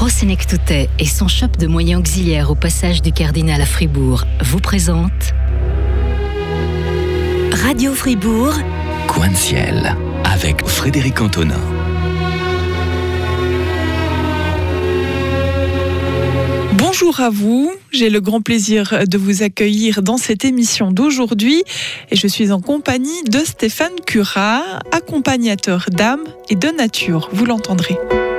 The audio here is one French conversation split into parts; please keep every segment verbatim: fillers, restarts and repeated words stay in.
Pro-Sénectoutais et son shop de moyens auxiliaires au passage du Cardinal à Fribourg vous présente Radio Fribourg, Coin de ciel, avec Frédéric Antonin. Bonjour à vous, j'ai le grand plaisir de vous accueillir dans cette émission d'aujourd'hui et je suis en compagnie de Stéphane Curat, accompagnateur d'âme et de nature, vous l'entendrez.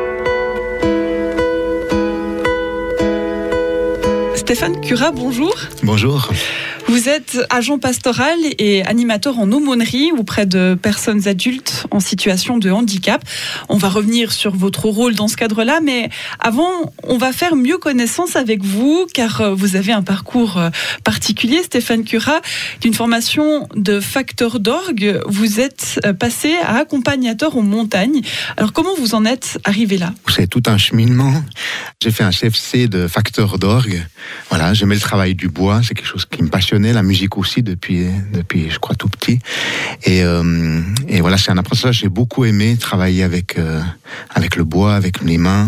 Stéphane Curat, bonjour. Bonjour. Vous êtes agent pastoral et animateur en aumônerie auprès de personnes adultes en situation de handicap. On va revenir sur votre rôle dans ce cadre-là, mais avant, on va faire mieux connaissance avec vous, car vous avez un parcours particulier, Stéphane Curat, d'une formation de facteur d'orgue. Vous êtes passé à accompagnateur en montagne. Alors, comment vous en êtes arrivé là ? C'est tout un cheminement. J'ai fait un C F C de facteur d'orgue. Voilà, j'aimais le travail du bois, c'est quelque chose qui me passionnait, la musique aussi depuis, depuis je crois tout petit. Et, euh, et voilà, c'est un apprentissage, j'ai beaucoup aimé travailler avec, euh, avec le bois, avec les mains.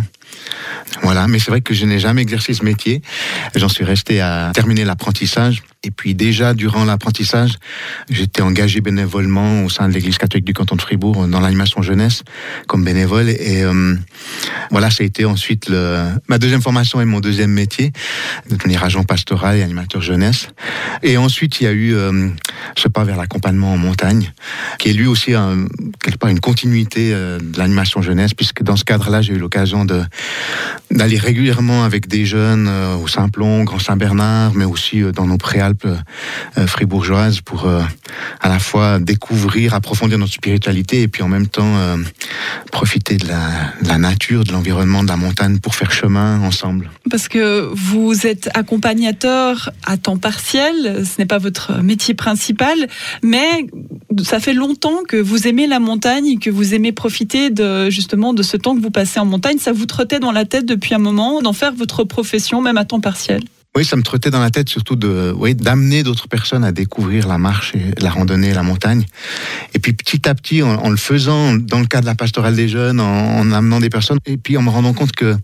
Voilà, mais c'est vrai que je n'ai jamais exercé ce métier. J'en suis resté à terminer l'apprentissage. Et puis déjà, durant l'apprentissage, j'étais engagé bénévolement au sein de l'Église catholique du canton de Fribourg dans l'animation jeunesse comme bénévole. Et euh, voilà, ça a été ensuite le, ma deuxième formation et mon deuxième métier, de devenir agent pastoral et animateur jeunesse. Et ensuite, il y a eu euh, ce pas vers l'accompagnement en montagne, qui est lui aussi un, quelque part une continuité euh, de l'animation jeunesse, puisque dans ce cadre-là, j'ai eu l'occasion de, d'aller régulièrement avec des jeunes euh, au Saint-Plon, Grand Saint-Bernard, mais aussi euh, dans nos préalpes Euh, fribourgeoise pour euh, à la fois découvrir, approfondir notre spiritualité et puis en même temps euh, profiter de la, de la nature, de l'environnement, de la montagne pour faire chemin ensemble. Parce que vous êtes accompagnateur à temps partiel, ce n'est pas votre métier principal, mais ça fait longtemps que vous aimez la montagne, que vous aimez profiter de, justement de ce temps que vous passez en montagne. Ça vous trottait dans la tête depuis un moment d'en faire votre profession, même à temps partiel ? Oui, ça me trottait dans la tête surtout de, oui, d'amener d'autres personnes à découvrir la marche, et la randonnée, la montagne. Et puis petit à petit, en, en le faisant dans le cadre de la pastorale des jeunes, en, en amenant des personnes, et puis en me rendant compte que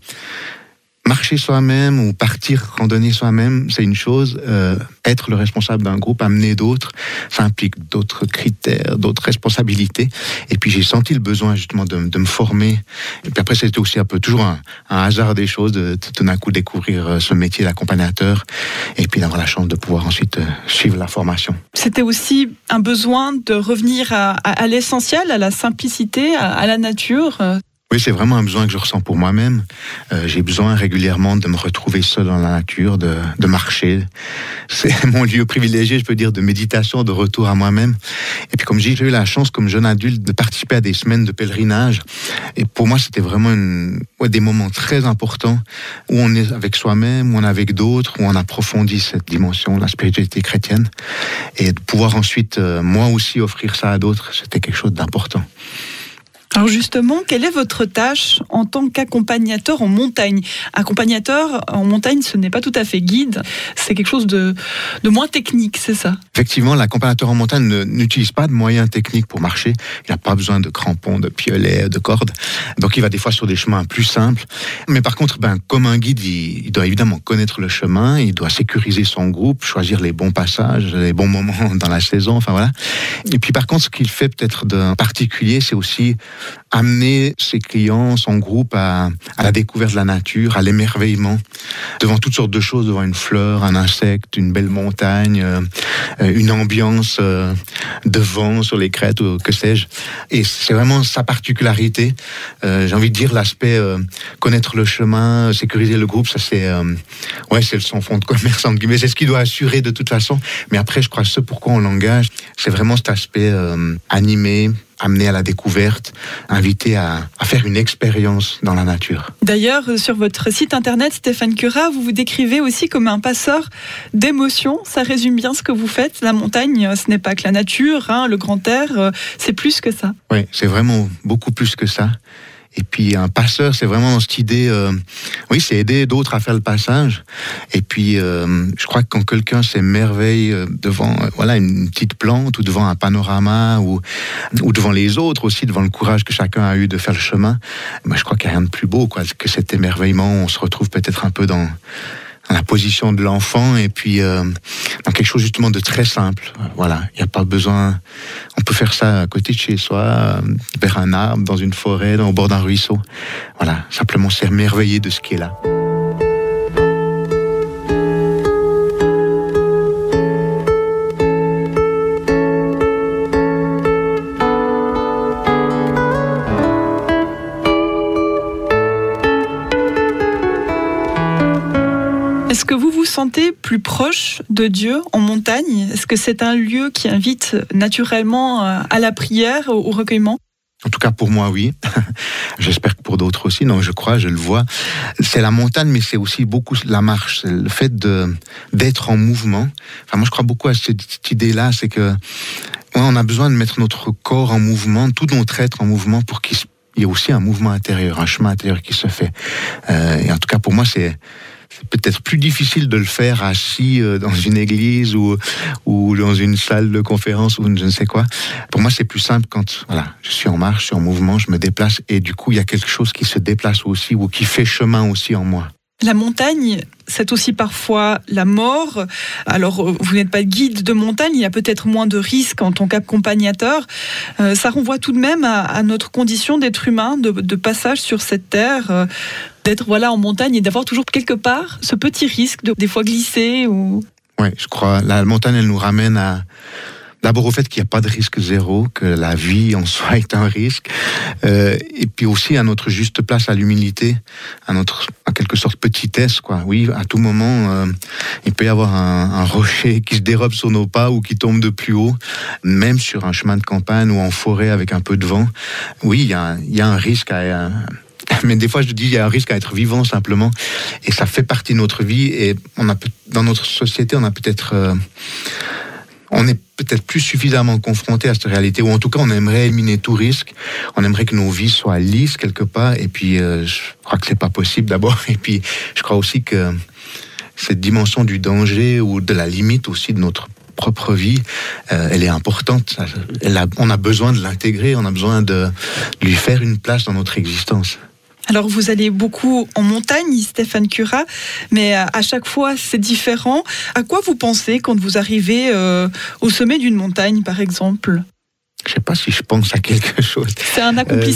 marcher soi-même ou partir randonner soi-même, c'est une chose. Euh, être le responsable d'un groupe, amener d'autres, ça implique d'autres critères, d'autres responsabilités. Et puis j'ai senti le besoin justement de, de me former. Et puis après, c'était aussi un peu toujours un, un hasard des choses, de, de tout d'un coup découvrir ce métier d'accompagnateur et puis d'avoir la chance de pouvoir ensuite euh, suivre la formation. C'était aussi un besoin de revenir à, à, à l'essentiel, à la simplicité, à, à la nature. Oui, c'est vraiment un besoin que je ressens pour moi-même. Euh, j'ai besoin régulièrement de me retrouver seul dans la nature, de, de marcher. C'est mon lieu privilégié, je peux dire, de méditation, de retour à moi-même. Et puis comme je dis, j'ai eu la chance, comme jeune adulte, de participer à des semaines de pèlerinage. Et pour moi, c'était vraiment une, ouais, des moments très importants où on est avec soi-même, où on est avec d'autres, où on approfondit cette dimension, la spiritualité chrétienne. Et de pouvoir ensuite, euh, moi aussi, offrir ça à d'autres, c'était quelque chose d'important. Alors justement, quelle est votre tâche en tant qu'accompagnateur en montagne ? Accompagnateur en montagne, ce n'est pas tout à fait guide, c'est quelque chose de, de moins technique, c'est ça ? Effectivement, l'accompagnateur en montagne ne, n'utilise pas de moyens techniques pour marcher. Il n'a pas besoin de crampons, de piolets, de cordes. Donc il va des fois sur des chemins plus simples. Mais par contre, ben, comme un guide, il, il doit évidemment connaître le chemin, il doit sécuriser son groupe, choisir les bons passages, les bons moments dans la saison, enfin voilà. Et puis par contre, ce qu'il fait peut-être d'un particulier, c'est aussi amener ses clients, son groupe à, à la découverte de la nature, à l'émerveillement, devant toutes sortes de choses, devant une fleur, un insecte, une belle montagne, euh, une ambiance euh, de vent sur les crêtes, ou que sais-je. Et c'est vraiment sa particularité. Euh, j'ai envie de dire l'aspect euh, connaître le chemin, sécuriser le groupe, ça c'est, euh, ouais, c'est son fond de commerce, entre guillemets, c'est ce qu'il doit assurer de toute façon. Mais après, je crois que ce pourquoi on l'engage, c'est vraiment cet aspect euh, animé, amener à la découverte, inviter à, à faire une expérience dans la nature. D'ailleurs, sur votre site internet, Stéphane Curat, vous vous décrivez aussi comme un passeur d'émotions. Ça résume bien ce que vous faites. La montagne, ce n'est pas que la nature, hein, le grand air, c'est plus que ça. Oui, c'est vraiment beaucoup plus que ça. Et puis un passeur, c'est vraiment dans cette idée, euh, oui, c'est aider d'autres à faire le passage. Et puis euh, je crois que quand quelqu'un s'émerveille devant, euh, voilà, une petite plante ou devant un panorama ou ou devant les autres aussi, devant le courage que chacun a eu de faire le chemin, moi je crois qu'il n'y a rien de plus beau, quoi, que cet émerveillement. On se retrouve peut-être un peu dans dans la position de l'enfant et puis euh, dans quelque chose justement de très simple. Voilà, il n'y a pas besoin. On peut faire ça à côté de chez soi, euh, vers un arbre, dans une forêt, au bord d'un ruisseau. Voilà, simplement s'émerveiller de ce qui est là. Est-ce que vous vous sentez plus proche de Dieu en montagne ? Est-ce que c'est un lieu qui invite naturellement à la prière, au recueillement ? En tout cas pour moi, oui. J'espère que pour d'autres aussi. Non, je crois, je le vois. C'est la montagne, mais c'est aussi beaucoup la marche. C'est le fait de, d'être en mouvement. Enfin, moi, je crois beaucoup à cette, cette idée-là, c'est que ouais, on a besoin de mettre notre corps en mouvement, tout notre être en mouvement pour qu'il y ait aussi un mouvement intérieur, un chemin intérieur qui se fait. Euh, et en tout cas, pour moi, c'est C'est peut-être plus difficile de le faire assis dans une église ou, ou dans une salle de conférence ou je ne sais quoi. Pour moi, c'est plus simple quand voilà, je suis en marche, je suis en mouvement, je me déplace et du coup, il y a quelque chose qui se déplace aussi ou qui fait chemin aussi en moi. La montagne, c'est aussi parfois la mort. Alors, vous n'êtes pas guide de montagne, il y a peut-être moins de risques en tant qu'accompagnateur. Euh, ça renvoie tout de même à, à notre condition d'être humain, de, de passage sur cette terre, euh, d'être voilà en montagne et d'avoir toujours quelque part ce petit risque de des fois glisser ou. Oui, je crois. La montagne, elle nous ramène à d'abord au fait qu'il n'y a pas de risque zéro, que la vie en soi est un risque, euh, et puis aussi à notre juste place, à l'humilité, à notre, en quelque sorte, petitesse, quoi. Oui, à tout moment, euh, il peut y avoir un, un rocher qui se dérobe sur nos pas ou qui tombe de plus haut, même sur un chemin de campagne ou en forêt avec un peu de vent. Oui, il y a, il y a un risque à... à mais des fois, je dis, il y a un risque à être vivant simplement, et ça fait partie de notre vie. Et on a dans notre société, on a peut-être, euh, on est peut-être plus suffisamment confronté à cette réalité, ou en tout cas, on aimerait éliminer tout risque. On aimerait que nos vies soient lisses quelque part. Et puis, euh, je crois que c'est pas possible d'abord. Et puis, je crois aussi que cette dimension du danger ou de la limite aussi de notre propre vie, euh, elle est importante. Elle a, on a besoin de l'intégrer, on a besoin de, de lui faire une place dans notre existence. Alors vous allez beaucoup en montagne, Stéphane Cura, mais à chaque fois c'est différent. À quoi vous pensez quand vous arrivez euh, au sommet d'une montagne, par exemple ? Je ne sais pas si je pense à quelque chose. C'est un accomplissement ?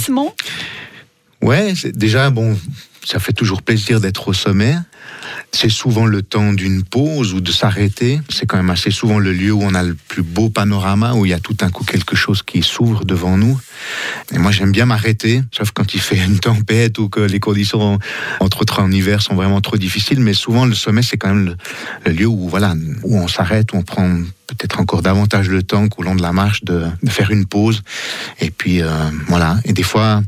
euh, Ouais, c'est, déjà, bon, ça fait toujours plaisir d'être au sommet. C'est souvent le temps d'une pause ou de s'arrêter. C'est quand même assez souvent le lieu où on a le plus beau panorama, où il y a tout d'un coup quelque chose qui s'ouvre devant nous. Et moi, j'aime bien m'arrêter, sauf quand il fait une tempête ou que les conditions, entre autres en hiver, sont vraiment trop difficiles. Mais souvent, le sommet, c'est quand même le, le lieu où, voilà, où on s'arrête, où on prend peut-être encore davantage le temps qu'au long de la marche de, de faire une pause. Et puis, euh, voilà. Et des fois,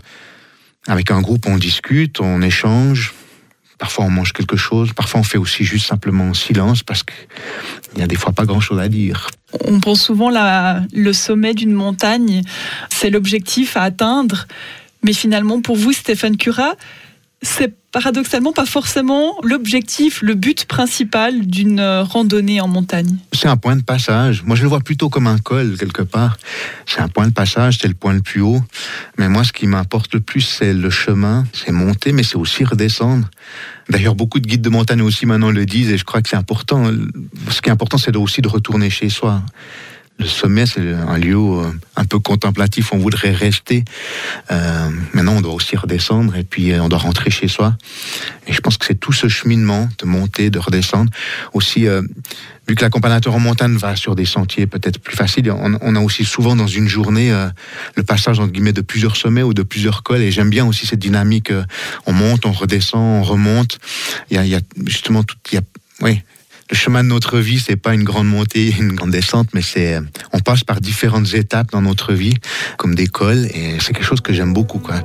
avec un groupe, on discute, on échange. Parfois, on mange quelque chose. Parfois, on fait aussi juste simplement silence parce qu'il y a des fois pas grand-chose à dire. On pense souvent la, le sommet d'une montagne, c'est l'objectif à atteindre. Mais finalement, pour vous, Stéphane Cura, c'est paradoxalement pas forcément l'objectif, le but principal d'une randonnée en montagne. C'est un point de passage. Moi, je le vois plutôt comme un col, quelque part. C'est un point de passage, c'est le point le plus haut. Mais moi, ce qui m'importe le plus, c'est le chemin. C'est monter, mais c'est aussi redescendre. D'ailleurs, beaucoup de guides de montagne aussi maintenant le disent, et je crois que c'est important. Ce qui est important, c'est aussi de retourner chez soi. Le sommet, c'est un lieu un peu contemplatif, on voudrait rester. Euh, maintenant, on doit aussi redescendre et puis on doit rentrer chez soi. Et je pense que c'est tout ce cheminement de monter, de redescendre. Aussi, euh, vu que l'accompagnateur en montagne va sur des sentiers peut-être plus faciles, on, on a aussi souvent dans une journée euh, le passage entre guillemets de plusieurs sommets ou de plusieurs cols. Et j'aime bien aussi cette dynamique. Euh, on monte, on redescend, on remonte. Il y a, il y a justement tout. Il y a, oui. Le chemin de notre vie, c'est pas une grande montée, une grande descente, mais c'est, on passe par différentes étapes dans notre vie, comme des cols, et c'est quelque chose que j'aime beaucoup, quoi.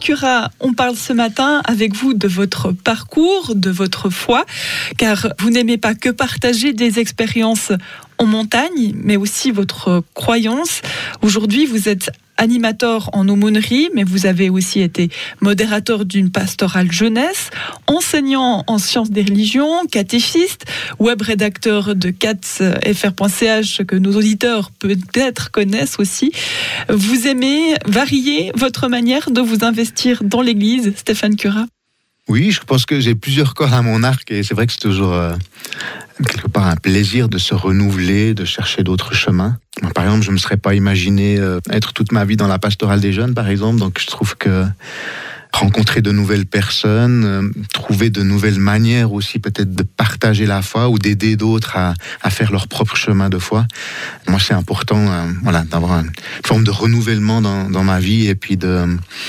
Cura, on parle ce matin avec vous de votre parcours, de votre foi, car vous n'aimez pas que partager des expériences en montagne, mais aussi votre croyance. Aujourd'hui, vous êtes animateur en aumônerie, mais vous avez aussi été modérateur d'une pastorale jeunesse, enseignant en sciences des religions, catéchiste, web rédacteur de cats f r point c h que nos auditeurs peut-être connaissent aussi. Vous aimez varier votre manière de vous investir dans l'Église, Stéphane Cura? Oui, je pense que j'ai plusieurs cordes à mon arc et c'est vrai que c'est toujours euh, quelque part un plaisir de se renouveler, de chercher d'autres chemins. Par exemple, je ne me serais pas imaginé euh, être toute ma vie dans la pastorale des jeunes, par exemple, donc je trouve que rencontrer de nouvelles personnes, euh, trouver de nouvelles manières aussi peut-être de partager la foi ou d'aider d'autres à, à faire leur propre chemin de foi. Moi, c'est important euh, voilà, d'avoir une forme de renouvellement dans, dans ma vie et puis de...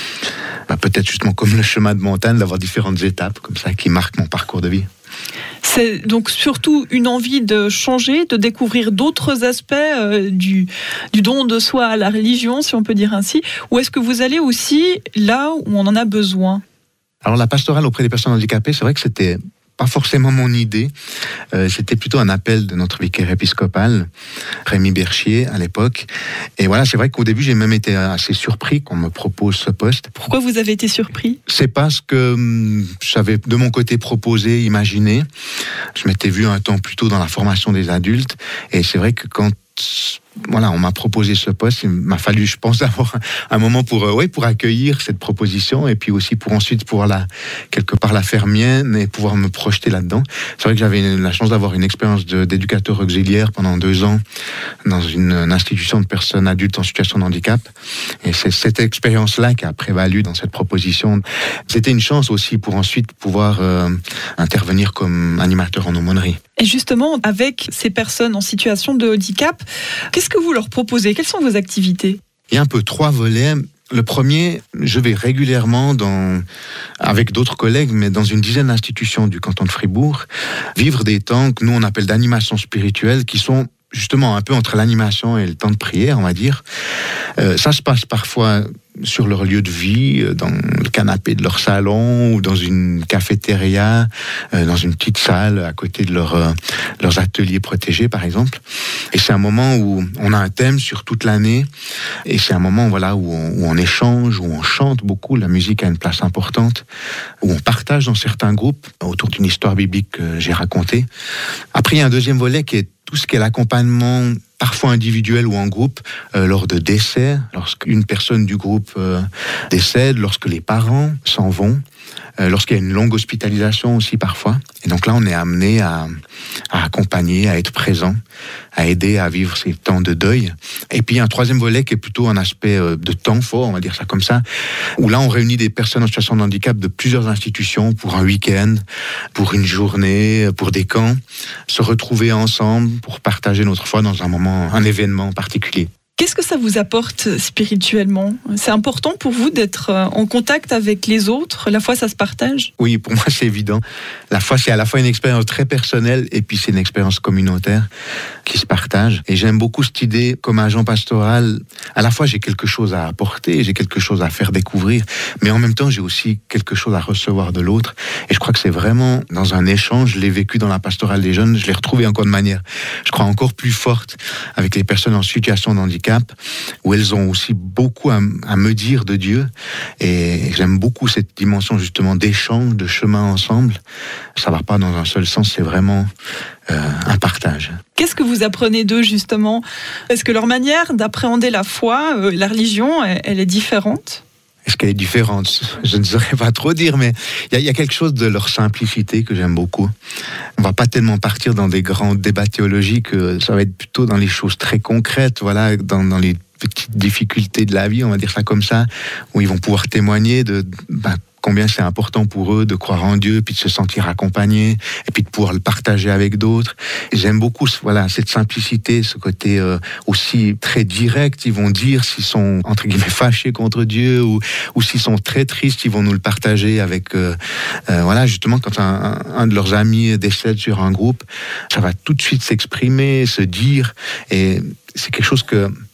Bah, peut-être justement comme le chemin de montagne, d'avoir différentes étapes comme ça qui marquent mon parcours de vie. C'est donc surtout une envie de changer, de découvrir d'autres aspects euh, du, du don de soi à la religion, si on peut dire ainsi, ou est-ce que vous allez aussi là où on en a besoin? Alors la pastorale auprès des personnes handicapées, c'est vrai que c'était pas forcément mon idée, euh, c'était plutôt un appel de notre vicaire épiscopal, Rémi Berchier à l'époque, et voilà, c'est vrai qu'au début j'ai même été assez surpris qu'on me propose ce poste. Pourquoi vous avez été surpris? C'est parce que hum, j'avais de mon côté proposé, imaginé, je m'étais vu un temps plus tôt dans la formation des adultes, et c'est vrai que quand voilà, on m'a proposé ce poste, il m'a fallu, je pense, avoir un moment pour, euh, ouais, pour accueillir cette proposition et puis aussi pour ensuite pouvoir la, quelque part la faire mienne et pouvoir me projeter là-dedans. C'est vrai que j'avais la chance d'avoir une expérience de, d'éducateur auxiliaire pendant deux ans dans une, une institution de personnes adultes en situation de handicap. Et c'est cette expérience-là qui a prévalu dans cette proposition. C'était une chance aussi pour ensuite pouvoir euh, intervenir comme animateur en aumônerie. Et justement, avec ces personnes en situation de handicap, qu'est-ce que vous leur proposez? Quelles sont vos activités? Il y a un peu trois volets. Le premier, je vais régulièrement, dans, avec d'autres collègues, mais dans une dizaine d'institutions du canton de Fribourg, vivre des temps que nous on appelle d'animation spirituelle, qui sont justement un peu entre l'animation et le temps de prière, on va dire. Euh, ça se passe parfois sur leur lieu de vie, dans le canapé de leur salon ou dans une cafétéria, euh, dans une petite salle à côté de leur, euh, leurs ateliers protégés, par exemple. Et c'est un moment où on a un thème sur toute l'année et c'est un moment voilà, où, on, où on échange, où on chante beaucoup, la musique a une place importante, où on partage dans certains groupes autour d'une histoire biblique que j'ai racontée. Après, il y a un deuxième volet qui est tout ce qui est l'accompagnement, parfois individuel ou en groupe, euh, lors de décès, lorsqu'une personne du groupe euh, décède, lorsque les parents s'en vont, euh, lorsqu'il y a une longue hospitalisation aussi parfois. Et donc là, on est amené à, à accompagner, à être présent, à aider à vivre ces temps de deuil. Et puis, il y a un troisième volet qui est plutôt un aspect euh, de temps fort, on va dire ça comme ça, où là, on réunit des personnes en situation de handicap de plusieurs institutions pour un week-end, pour une journée, pour des camps, se retrouver ensemble pour partager notre foi dans un moment, un événement particulier. Qu'est-ce que ça vous apporte spirituellement? C'est important pour vous d'être en contact avec les autres? La foi, ça se partage? Oui, pour moi, c'est évident. La foi, c'est à la fois une expérience très personnelle et puis c'est une expérience communautaire qui se partage. Et j'aime beaucoup cette idée, comme agent pastoral, à la fois j'ai quelque chose à apporter, j'ai quelque chose à faire découvrir, mais en même temps, j'ai aussi quelque chose à recevoir de l'autre. Et je crois que c'est vraiment dans un échange, je l'ai vécu dans la pastorale des jeunes, je l'ai retrouvé encore de manière, je crois, encore plus forte avec les personnes en situation de handicap, où elles ont aussi beaucoup à, à me dire de Dieu. Et j'aime beaucoup cette dimension justement d'échange, de chemin ensemble. Ça ne va pas dans un seul sens, c'est vraiment euh, un partage. Qu'est-ce que vous apprenez d'eux justement? Est-ce que leur manière d'appréhender la foi, euh, la religion, elle, elle est différente? Est-ce qu'elle est différente? Je ne saurais pas trop dire, mais il y, y a quelque chose de leur simplicité que j'aime beaucoup. On ne va pas tellement partir dans des grands débats théologiques, ça va être plutôt dans les choses très concrètes, voilà, dans, dans les petites difficultés de la vie, on va dire ça comme ça, où ils vont pouvoir témoigner de... Ben, combien c'est important pour eux de croire en Dieu, puis de se sentir accompagnés, et puis de pouvoir le partager avec d'autres. Et j'aime beaucoup voilà, cette simplicité, ce côté euh, aussi très direct. Ils vont dire s'ils sont, entre guillemets, fâchés contre Dieu, ou, ou s'ils sont très tristes, ils vont nous le partager avec... Euh, euh, voilà, justement, quand un, un, un de leurs amis décède sur un groupe, ça va tout de suite s'exprimer, se dire, et c'est quelque chose que...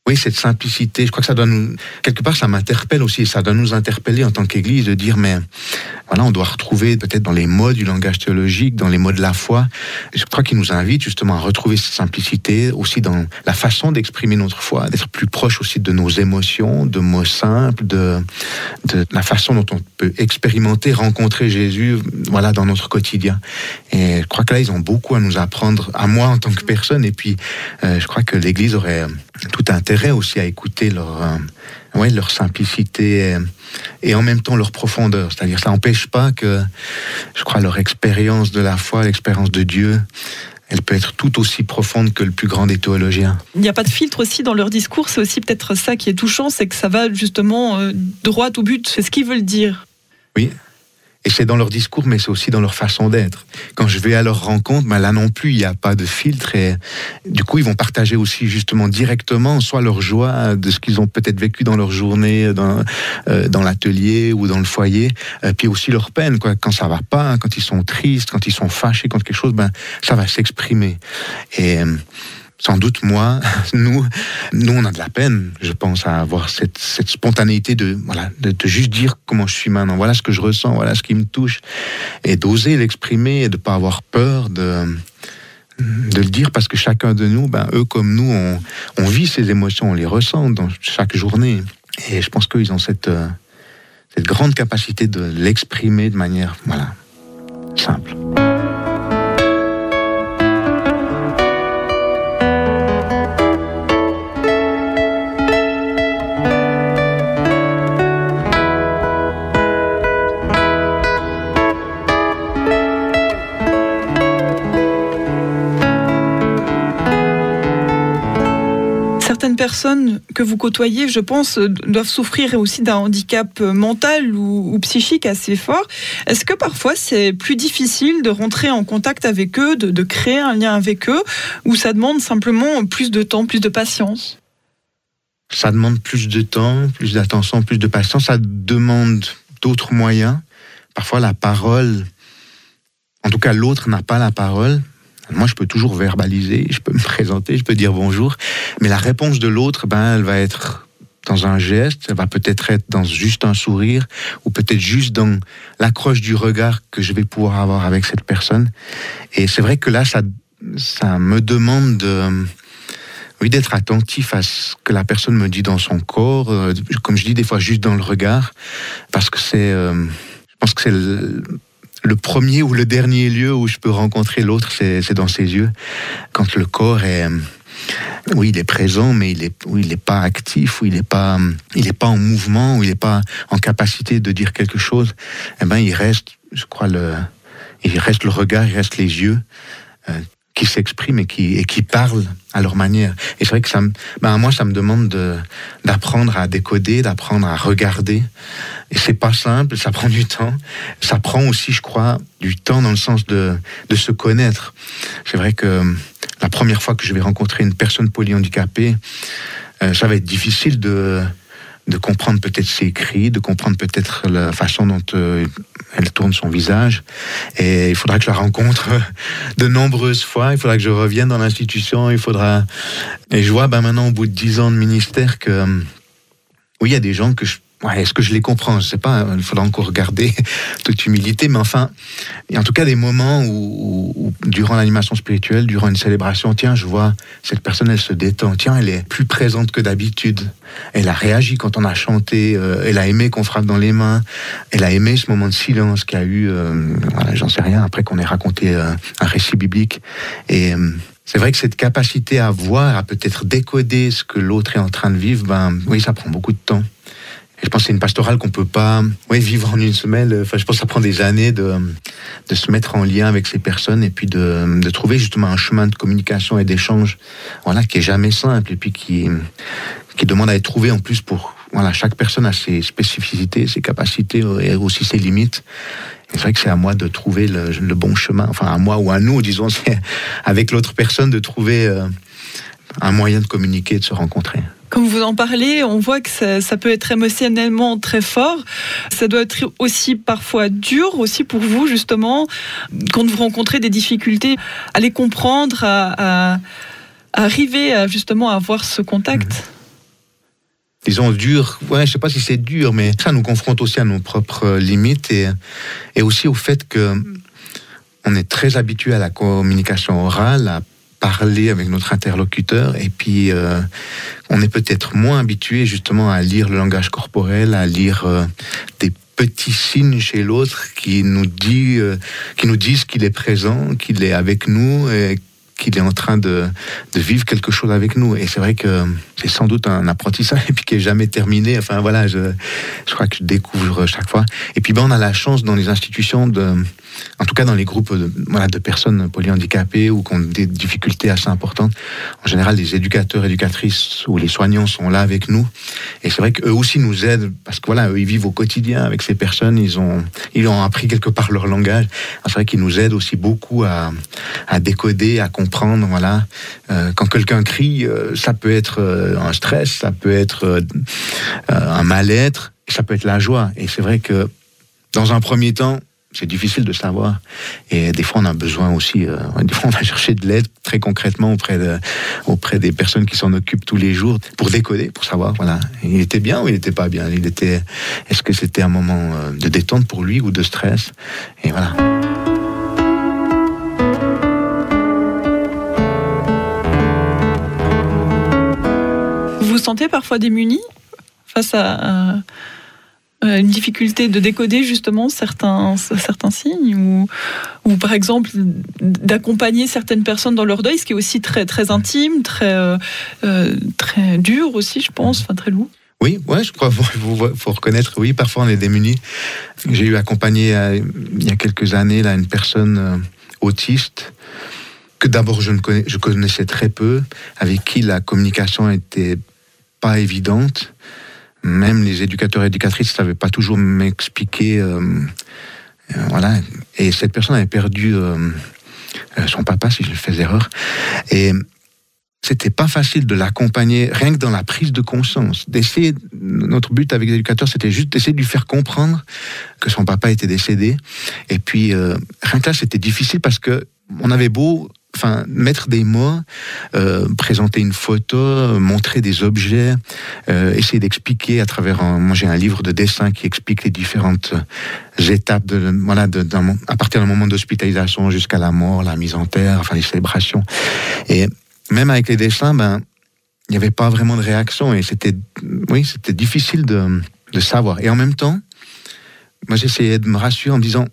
Oui, cette simplicité, je crois que ça doit nous, quelque part, ça m'interpelle aussi, ça doit nous interpeller en tant qu'Église de dire, mais voilà, on doit retrouver peut-être dans les mots du langage théologique, dans les mots de la foi. Je crois qu'il nous invite justement à retrouver cette simplicité aussi dans la façon d'exprimer notre foi, d'être plus proche aussi de nos émotions, de mots simples, de, de la façon dont on peut expérimenter, rencontrer Jésus, voilà, dans notre quotidien. Et je crois que là, ils ont beaucoup à nous apprendre, à moi en tant que personne, et puis euh, je crois que l'Église aurait tout intérêt aussi à écouter leur, euh, ouais, leur simplicité et, et en même temps leur profondeur. C'est-à-dire, ça n'empêche pas que, je crois, leur expérience de la foi, l'expérience de Dieu, elle peut être tout aussi profonde que le plus grand des théologiens. Il n'y a pas de filtre aussi dans leur discours, c'est aussi peut-être ça qui est touchant, c'est que ça va justement euh, droit au but, c'est ce qu'ils veulent dire. Oui. Et c'est dans leur discours, mais c'est aussi dans leur façon d'être. Quand je vais à leur rencontre, ben là non plus, il n'y a pas de filtre. Et du coup, ils vont partager aussi justement directement, soit leur joie de ce qu'ils ont peut-être vécu dans leur journée, dans, euh, dans l'atelier ou dans le foyer, euh, puis aussi leur peine, quoi. Quand ça va pas, quand ils sont tristes, quand ils sont fâchés contre quelque chose, ben ça va s'exprimer. Et euh, sans doute, moi, nous, nous, on a de la peine, je pense, à avoir cette, cette spontanéité de, voilà, de, de juste dire comment je suis maintenant. Voilà ce que je ressens, voilà ce qui me touche. Et d'oser l'exprimer et de ne pas avoir peur de, de le dire, parce que chacun de nous, ben, eux comme nous, on, on vit ces émotions, on les ressent dans chaque journée. Et je pense qu'ils ont cette, cette grande capacité de l'exprimer de manière, voilà, simple. Certaines personnes que vous côtoyez, je pense, doivent souffrir aussi d'un handicap mental ou, ou psychique assez fort. Est-ce que parfois c'est plus difficile de rentrer en contact avec eux, de, de créer un lien avec eux, ou ça demande simplement plus de temps, plus de patience ? Ça demande plus de temps, plus d'attention, plus de patience. Ça demande d'autres moyens. Parfois la parole, en tout cas l'autre n'a pas la parole. Moi, je peux toujours verbaliser, je peux me présenter, je peux dire bonjour, mais la réponse de l'autre, ben, elle va être dans un geste, elle va peut-être être dans juste un sourire, ou peut-être juste dans l'accroche du regard que je vais pouvoir avoir avec cette personne. Et c'est vrai que là, ça, ça me demande de, oui, d'être attentif à ce que la personne me dit dans son corps, euh, comme je dis des fois juste dans le regard, parce que c'est, euh, je pense que c'est le, Le premier ou le dernier lieu où je peux rencontrer l'autre, c'est, c'est dans ses yeux. Quand le corps est, oui, il est présent, mais il est, oui, il est pas actif, ou il est pas, il est pas en mouvement, ou il est pas en capacité de dire quelque chose. Eh ben, il reste, je crois, le, il reste le regard, il reste les yeux euh, qui s'expriment et qui, et qui parlent à leur manière. Et c'est vrai que ça, me, ben moi, ça me demande de, d'apprendre à décoder, d'apprendre à regarder. Et c'est pas simple, ça prend du temps. Ça prend aussi, je crois, du temps dans le sens de, de se connaître. C'est vrai que la première fois que je vais rencontrer une personne polyhandicapée, euh, ça va être difficile de, de comprendre peut-être ses cris, de comprendre peut-être la façon dont euh, elle tourne son visage. Et il faudra que je la rencontre de nombreuses fois. Il faudra que je revienne dans l'institution. Il faudra... Et je vois ben, maintenant, au bout de dix ans de ministère, que oui, il y a des gens que je... Ouais, est-ce que je les comprends ? Je ne sais pas, il faudra encore regarder toute humilité, mais enfin, il y a en tout cas des moments où, où, où, durant l'animation spirituelle, durant une célébration, tiens, je vois cette personne, elle se détend, tiens, elle est plus présente que d'habitude, elle a réagi quand on a chanté, euh, elle a aimé qu'on frappe dans les mains, elle a aimé ce moment de silence qu'il y a eu, euh, voilà, j'en sais rien, après qu'on ait raconté euh, un récit biblique, et... Euh, c'est vrai que cette capacité à voir, à peut-être décoder ce que l'autre est en train de vivre, ben oui, ça prend beaucoup de temps. Et je pense que c'est une pastorale qu'on peut pas, oui, vivre en une semaine. Enfin, je pense que ça prend des années de de se mettre en lien avec ces personnes et puis de de trouver justement un chemin de communication et d'échange, voilà, qui est jamais simple et puis qui qui demande à être trouvé en plus pour, voilà, chaque personne a ses spécificités, ses capacités et aussi ses limites. Et c'est vrai que c'est à moi de trouver le, le bon chemin, enfin à moi ou à nous, disons, c'est avec l'autre personne de trouver euh, un moyen de communiquer, de se rencontrer. Comme vous en parlez, on voit que ça, ça peut être émotionnellement très fort. Ça doit être aussi parfois dur, aussi pour vous, justement, quand vous rencontrez des difficultés, à les comprendre, à, à, à arriver à, justement à avoir ce contact. disons, dur. Ouais, je sais pas si c'est dur, mais ça nous confronte aussi à nos propres limites et, et aussi au fait que on est très habitué à la communication orale, à parler avec notre interlocuteur, et puis euh, on est peut-être moins habitué justement à lire le langage corporel, à lire euh, des petits signes chez l'autre qui nous dit, euh, qui nous disent qu'il est présent, qu'il est avec nous et qu'il est en train de, de vivre quelque chose avec nous. Et c'est vrai que c'est sans doute un apprentissage et puis qui est jamais terminé. Enfin voilà, je, je crois que je découvre chaque fois. Et puis ben, on a la chance dans les institutions, de, en tout cas dans les groupes de, voilà, de personnes polyhandicapées ou qui ont des difficultés assez importantes. En général, les éducateurs, éducatrices ou les soignants sont là avec nous. Et c'est vrai qu'eux aussi nous aident parce que voilà, eux, ils vivent au quotidien avec ces personnes. Ils ont, ils ont appris quelque part leur langage. Alors, c'est vrai qu'ils nous aident aussi beaucoup à, à décoder, à comprendre. comprendre, voilà. Euh, quand quelqu'un crie, euh, ça peut être euh, un stress, ça peut être euh, un mal-être, ça peut être la joie. Et c'est vrai que dans un premier temps, c'est difficile de savoir. Et des fois, on a besoin aussi, euh, des fois, on va chercher de l'aide très concrètement auprès, de, auprès des personnes qui s'en occupent tous les jours pour décoder, pour savoir, voilà, il était bien ou il n'était pas bien. Il était, est-ce que c'était un moment de détente pour lui ou de stress? Et voilà. Vous vous sentez parfois démuni face à, à, à une difficulté de décoder justement certains, certains signes ou, ou par exemple d'accompagner certaines personnes dans leur deuil, ce qui est aussi très, très intime, très, euh, très dur aussi, je pense, enfin très lourd. Oui, ouais, je crois qu'il faut, faut reconnaître, oui, parfois on est démunis. J'ai eu accompagné euh, il y a quelques années là, une personne euh, autiste que d'abord je, ne connais, je connaissais très peu, avec qui la communication était pas évidente. Même les éducateurs et éducatrices ne savaient pas toujours m'expliquer. Euh, euh, voilà. Et cette personne avait perdu euh, son papa, si je fais erreur. Et c'était pas facile de l'accompagner, rien que dans la prise de conscience. D'essayer, notre but avec les éducateurs, c'était juste d'essayer de lui faire comprendre que son papa était décédé. Et puis, euh, rien que là, c'était difficile parce que on avait beau Enfin, mettre des mots, euh, présenter une photo, euh, montrer des objets, euh, essayer d'expliquer à travers un, moi j'ai un livre de dessin qui explique les différentes étapes de, voilà, de, d'un, à partir du moment d'hospitalisation jusqu'à la mort, la mise en terre, enfin les célébrations. Et même avec les dessins, ben, il n'y avait pas vraiment de réaction et c'était, oui, c'était difficile de, de savoir. Et en même temps, moi j'essayais de me rassurer en me disant,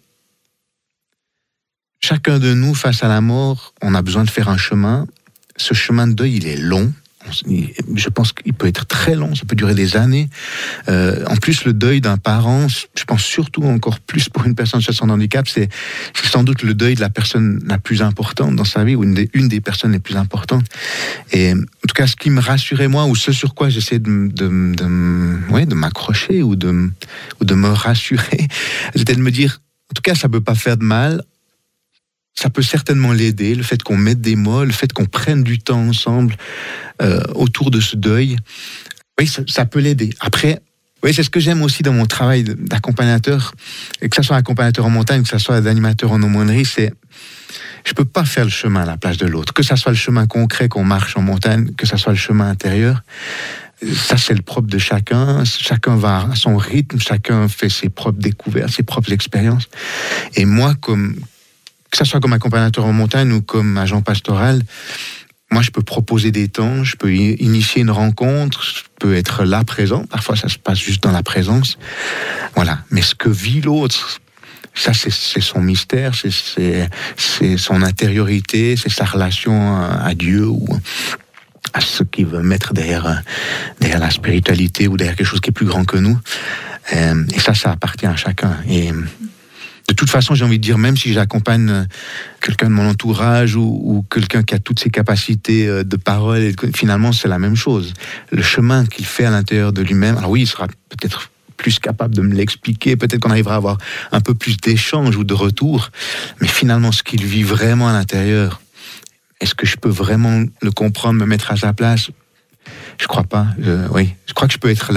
chacun de nous, face à la mort, on a besoin de faire un chemin. Ce chemin de deuil, il est long. Je pense qu'il peut être très long, ça peut durer des années. Euh, en plus, le deuil d'un parent, je pense surtout encore plus pour une personne en situation de handicap, c'est, c'est sans doute le deuil de la personne la plus importante dans sa vie, ou une des, une des personnes les plus importantes. Et en tout cas, ce qui me rassurait moi, ou ce sur quoi j'essayais de, de, de, ouais, de m'accrocher ou de, ou de me rassurer, c'était de me dire, en tout cas, ça ne peut pas faire de mal. Ça peut certainement l'aider, le fait qu'on mette des mots, le fait qu'on prenne du temps ensemble euh, autour de ce deuil. Oui, ça, ça peut l'aider. Après, oui, c'est ce que j'aime aussi dans mon travail d'accompagnateur, que ce soit accompagnateur en montagne, que ce soit d'animateur en aumônerie, c'est je peux pas faire le chemin à la place de l'autre. Que ce soit le chemin concret qu'on marche en montagne, que ce soit le chemin intérieur, ça c'est le propre de chacun. Chacun va à son rythme, chacun fait ses propres découvertes, ses propres expériences. Et moi, comme que ce soit comme accompagnateur en montagne ou comme agent pastoral, moi je peux proposer des temps, je peux initier une rencontre, je peux être là présent, parfois ça se passe juste dans la présence, voilà. Mais ce que vit l'autre, ça c'est, c'est son mystère, c'est, c'est, c'est son intériorité, c'est sa relation à Dieu ou à ce qu'il veut mettre derrière, derrière la spiritualité ou derrière quelque chose qui est plus grand que nous. Et ça, ça appartient à chacun. Et de toute façon, j'ai envie de dire, même si j'accompagne quelqu'un de mon entourage ou, ou quelqu'un qui a toutes ses capacités de parole, et finalement, c'est la même chose. Le chemin qu'il fait à l'intérieur de lui-même, alors oui, il sera peut-être plus capable de me l'expliquer, peut-être qu'on arrivera à avoir un peu plus d'échanges ou de retours, mais finalement, ce qu'il vit vraiment à l'intérieur, est-ce que je peux vraiment le comprendre, me mettre à sa place ? Je crois pas. Je, oui, je crois que je peux être là,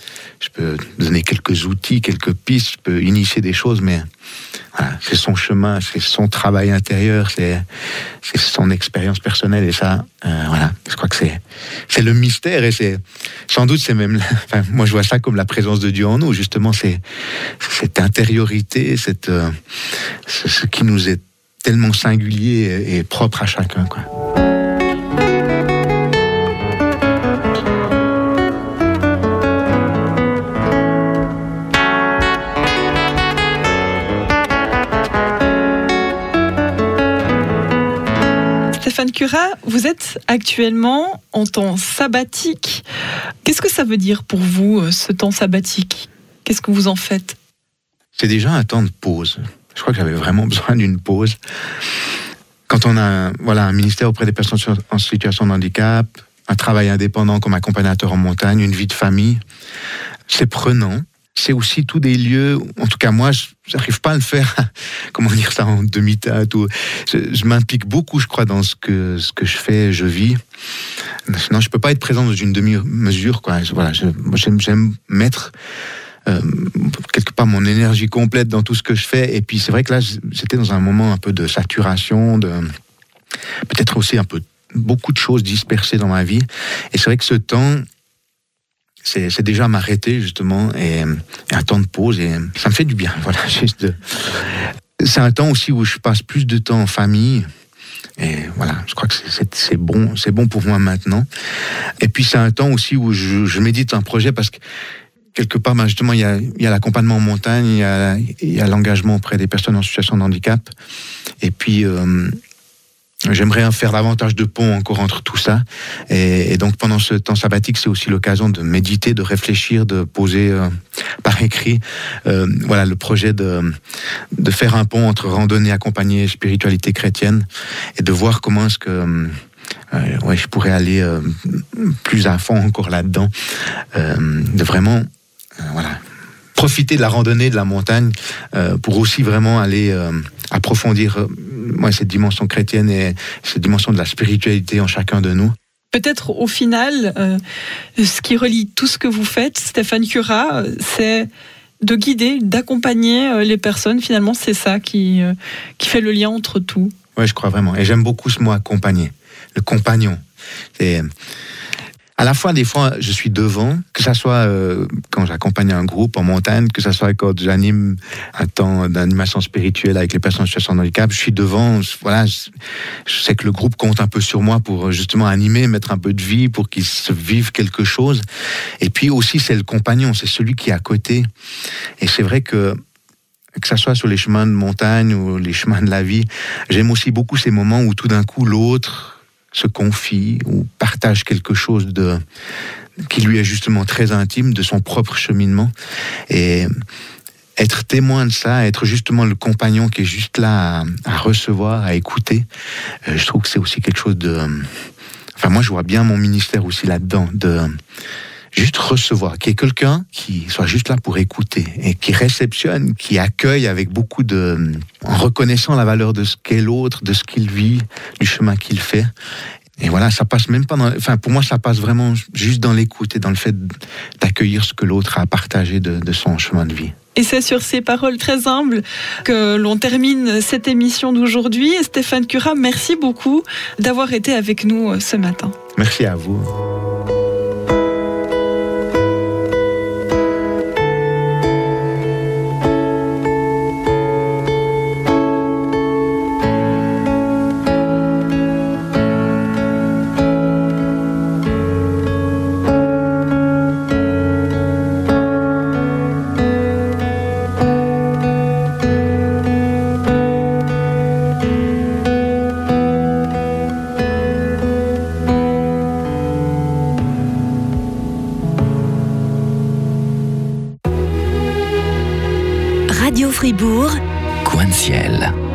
je peux donner quelques outils, quelques pistes, je peux initier des choses, mais voilà, c'est son chemin, c'est son travail intérieur, c'est, c'est son expérience personnelle, et ça, euh, voilà, je crois que c'est, c'est le mystère, et c'est, sans doute, c'est même, enfin, moi je vois ça comme la présence de Dieu en nous, justement, c'est, cette intériorité, cette, euh, c'est ce qui nous est tellement singulier et, et propre à chacun, quoi. Stéphane Curat, vous êtes actuellement en temps sabbatique. Qu'est-ce que ça veut dire pour vous, ce temps sabbatique ? Qu'est-ce que vous en faites ? C'est déjà un temps de pause. Je crois que j'avais vraiment besoin d'une pause. Quand on a un, voilà, un ministère auprès des personnes en situation de handicap, un travail indépendant comme accompagnateur en montagne, une vie de famille, c'est prenant. C'est aussi tous des lieux, en tout cas moi, je n'arrive pas à le faire, comment dire ça, en demi-teinte. Ou, je, je m'implique beaucoup, je crois, dans ce que, ce que je fais, je vis. Sinon, je ne peux pas être présent dans une demi-mesure, quoi. Je, voilà, je, j'aime, j'aime mettre euh, quelque part mon énergie complète dans tout ce que je fais. Et puis c'est vrai que là, j'étais dans un moment un peu de saturation, de peut-être aussi un peu beaucoup de choses dispersées dans ma vie. Et c'est vrai que ce temps... C'est, c'est déjà m'arrêter, justement, et, et un temps de pause, et ça me fait du bien, voilà, juste de... C'est un temps aussi où je passe plus de temps en famille, et voilà, je crois que c'est, c'est, c'est bon, c'est bon pour moi maintenant. Et puis c'est un temps aussi où je, je médite un projet, parce que quelque part, ben justement, il y a, il y a l'accompagnement en montagne, il y a, il y a l'engagement auprès des personnes en situation de handicap, et puis... Euh, J'aimerais faire davantage de ponts encore entre tout ça. Et, et donc, pendant ce temps sabbatique, c'est aussi l'occasion de méditer, de réfléchir, de poser euh, par écrit euh, voilà, le projet de, de faire un pont entre randonnée accompagnée et spiritualité chrétienne, et de voir comment est-ce que euh, ouais, je pourrais aller euh, plus à fond encore là-dedans, euh, de vraiment... Euh, voilà, profiter de la randonnée, de la montagne, euh, pour aussi vraiment aller euh, approfondir euh, ouais, cette dimension chrétienne et cette dimension de la spiritualité en chacun de nous. Peut-être au final, euh, ce qui relie tout ce que vous faites, Stéphane Curat, c'est de guider, d'accompagner les personnes. Finalement, c'est ça qui, euh, qui fait le lien entre tout. Oui, je crois vraiment. Et j'aime beaucoup ce mot accompagner, le compagnon. C'est... À la fois, des fois, je suis devant, que ça soit euh, quand j'accompagne un groupe en montagne, que ça soit quand j'anime un temps d'animation spirituelle avec les personnes en situation de handicap, je suis devant, voilà, je, je sais que le groupe compte un peu sur moi pour justement animer, mettre un peu de vie, pour qu'ils se vivent quelque chose. Et puis aussi, c'est le compagnon, c'est celui qui est à côté. Et c'est vrai que que ça soit sur les chemins de montagne ou les chemins de la vie, j'aime aussi beaucoup ces moments où tout d'un coup, l'autre se confie ou partage quelque chose de, qui lui est justement très intime, de son propre cheminement. Et être témoin de ça, être justement le compagnon qui est juste là à, à recevoir, à écouter, euh, je trouve que c'est aussi quelque chose de... Enfin, moi, je vois bien mon ministère aussi là-dedans, de juste recevoir, qu'il y ait quelqu'un qui soit juste là pour écouter et qui réceptionne, qui accueille avec beaucoup de... en reconnaissant la valeur de ce qu'est l'autre, de ce qu'il vit, du chemin qu'il fait. Et voilà, ça passe même pas dans... Enfin, pour moi, ça passe vraiment juste dans l'écoute et dans le fait d'accueillir ce que l'autre a partagé de, de son chemin de vie. Et c'est sur ces paroles très humbles que l'on termine cette émission d'aujourd'hui. Et Stéphane Curat, merci beaucoup d'avoir été avec nous ce matin. Merci à vous. Radio Fribourg, Coin de ciel.